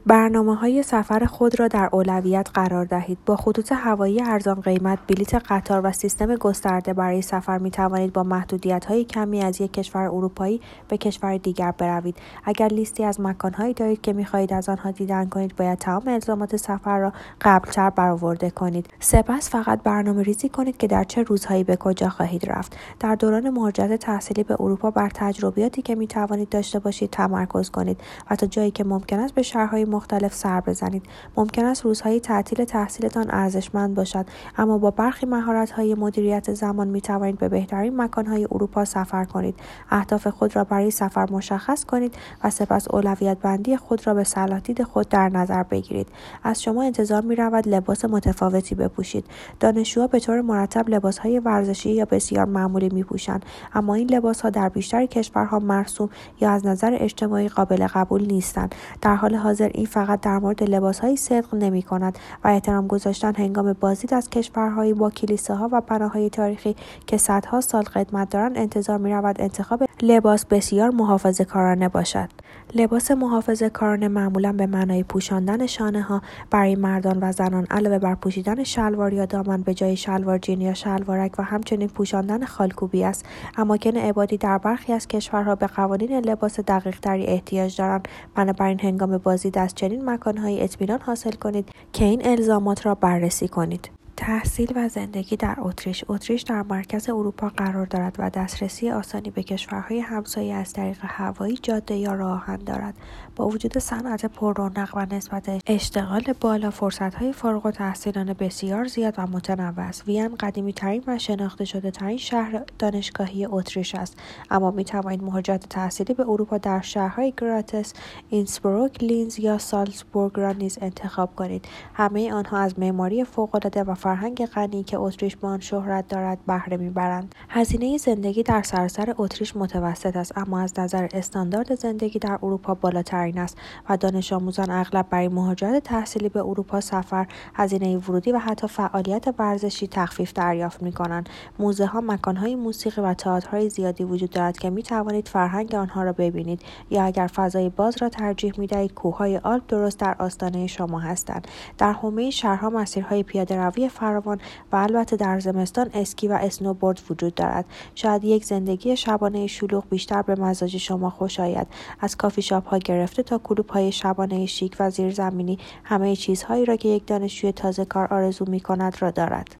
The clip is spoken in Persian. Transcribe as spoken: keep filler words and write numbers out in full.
برنامه‌های سفر خود را در اولویت قرار دهید. با خطوط هوایی ارزان قیمت، بلیط قطار و سیستم گسترده برای سفر می‌توانید با محدودیت‌های کمی از یک کشور اروپایی به کشور دیگر بروید. اگر لیستی از مکان‌هایی دارید که می‌خواهید از آنها دیدن کنید، باید تمام الزامات سفر را قبل‌تر برآورده کنید. سپس فقط برنامه‌ریزی کنید که در چه روزهایی به کجا خواهید رفت. در دوران مهاجرت تحصیلی به اروپا بر تجربیاتی که می‌توانید داشته باشید تمرکز کنید و تا جایی که ممکن است به شهرهای مختلف سر بزنید. ممکن است روزهای تعطیل تحصیلتان ارزشمند باشد، اما با برخی مهارت‌های مدیریت زمان می‌توانید به بهترین مکان‌های اروپا سفر کنید. اهداف خود را برای سفر مشخص کنید و سپس اولویت بندی خود را به صلاح‌دید خود در نظر بگیرید. از شما انتظار می‌رود لباس متفاوتی بپوشید. دانشجوها به طور مرتب لباس‌های ورزشی یا بسیار معمولی می‌پوشند، اما این لباس‌ها در بیشتر کشورها مرسوم یا از نظر اجتماعی قابل قبول نیستند. در حال حاضر این فقط در مورد لباس‌هایی صدق نمی‌کند و احترام گذاشتن هنگام بازدید از کشورهایی با کلیساها و بناهای تاریخی که صدها سال قدمت دارند انتظار می‌رود انتخاب لباس بسیار محافظه‌کارانه باشد. لباس محافظه‌کارانه معمولاً به معنای پوشاندن شانه‌ها برای مردان و زنان علاوه بر پوشیدن شلوار یا دامن به جای شلوار جین یا شلوارک و همچنین پوشاندن خالکوبی است. اماکن عبادی در برخی از کشورها به قوانین لباس دقیق‌تری احتیاج دارند. بنابراین هنگام بازدید از چنین مکان‌هایی اطمینان حاصل کنید که این الزامات را بررسی کنید. تحصیل و زندگی در اتریش. اتریش در مرکز اروپا قرار دارد و دسترسی آسانی به کشورهای همسایه از طریق هوایی، جاده یا راه آهن دارد. با وجود صنعت پررونق و نسبت اشتغال بالا، فرصت‌های فارغ التحصیلان بسیار زیاد و متنوع است. وین قدیمی‌ترین و شناخته شده‌ترین شهر دانشگاهی اتریش است، اما می‌توانید مهاجرت تحصیلی به اروپا در شهرهای گراتس، اینسبروک، لینز یا سالزبورگ را نیز انتخاب کنید. همه آنها از معماری فوق‌العاده و فرهنگ غنی که اتریش به آن شهرت دارد بهره می‌برند. هزینه زندگی در سراسر اتریش متوسط است، اما از نظر استاندارد زندگی در اروپا بالاترین است و دانش آموزان اغلب برای مهاجرت تحصیلی به اروپا سفر، هزینه ورودی و حتی فعالیت ورزشی تخفیف دریافت می‌کنند. موزه‌ها، مکان‌های موسیقی و تئاترهای زیادی وجود دارد که می‌توانید فرهنگ آنها را ببینید، یا اگر فضای باز را ترجیح می‌دهید، کوه‌های آلپ درست در آستانه شما هستند. در حومه شهرها مسیرهای پیاده‌روی فراوان و البته در زمستان اسکی و اسنوبورد وجود دارد. شاید یک زندگی شبانه شلوغ بیشتر به مزاج شما خوش آید. از کافی شاپ‌ها گرفته تا کلوب‌های شبانه شیک و زیرزمینی، همه چیزهایی را که یک دانشجوی تازه‌کار آرزو می‌کند را دارد.